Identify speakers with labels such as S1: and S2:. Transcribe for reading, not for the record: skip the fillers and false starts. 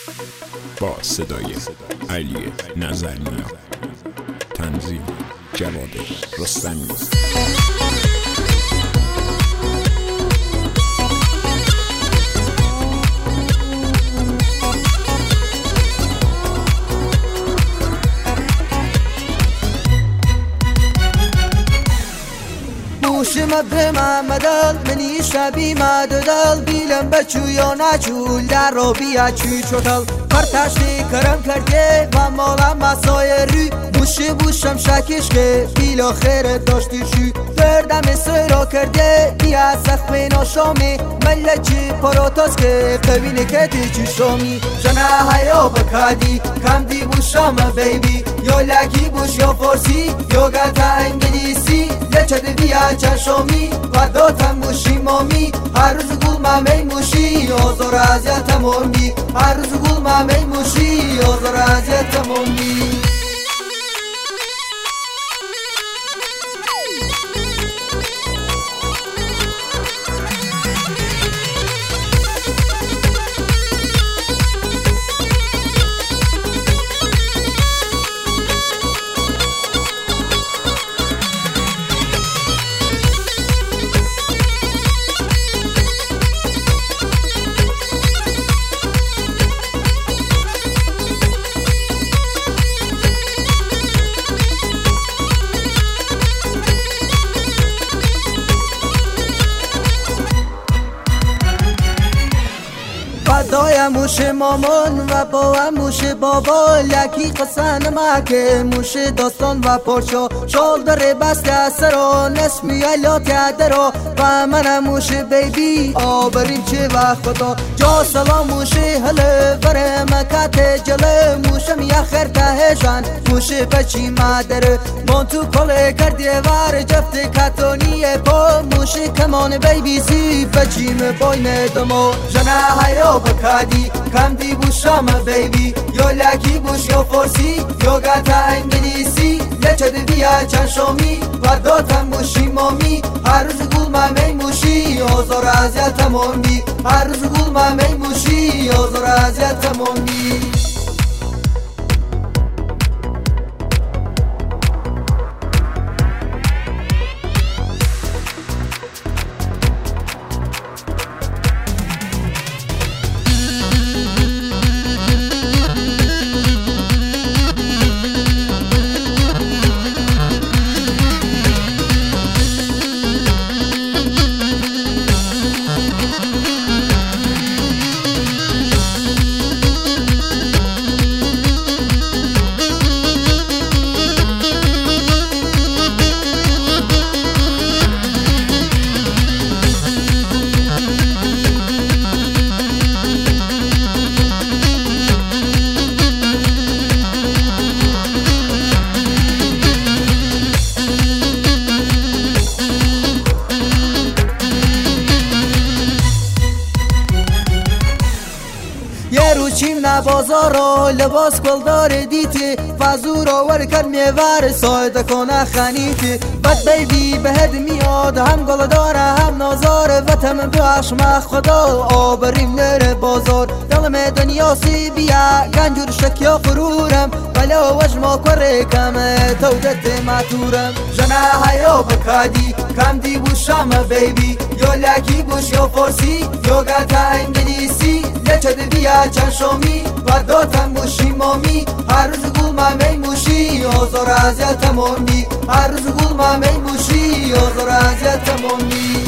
S1: با صدای علی نظرنیا، تنظیم جواد رستمی.
S2: موشم بمدل منی شبی مدل بیلم بچو یا نچول در رو بیا چی چوتل پرتشتی کرم کرده و مالم مسای ری موشی بوشم شکش که بیلا خیرت داشتی شی دردم سرا کرده بیا سخت بینا شامی ملچی پروتاز که قبینه کتی چی شامی جنه هیا بکادی کم دی بوشم بیبی یا لکی بوش یا فارسی یا گلتا انگلیسی لچد بیا چشامی و داتم موشی مامی هر روز گل مامی موشی آزار ازیت مامی هر روز گل مامی موشی آزار ازیت مامی دایم موش مامان و با موش بابا لکی قسن مکه موش داستان و پرشا شال داره بسته سرا نسمی علاقه درا و من موش بیبی آبریم چه وقت خدا جا سلام موش هله بره مکت جله موشم یا خیر تهشان موش بچی مادر من تو کل کردی وار جفت کتونی پا موش کمان بیبی سی بچی مباین دمو جنه هیا کادی کم دی بوشم بیبی یا لکی بوش یا فارسی یا گلتا انگلیسی لچد بیا چشامی و داتم موشی مامی هر روز گل مامی موشی آزار ازیت مامی هر روز گل مامی موشی آزار ازیت مامی چیم نبازارا لباس کل داره دیتی فزورا ورکر میور سایده کنه خنیتی بد بیبی بهد میاد هم گل داره هم نازاره وطن بخش ما خدا آبریم نره بازار دلم دنیا سی بیا گنجور شکیا فرورم بلا وجما کره کمه تودت ماتورم جنه هیا بکادی کم دی بوشم بیبی یا لکی بوش یا فارسی یا گلتا انگلیسی لچد بیا چشامی و داتم موشی مامی هر روز گل مامی موشی آزار ازیت مامی هر روز گل مامی موشی آزار ازیت مامی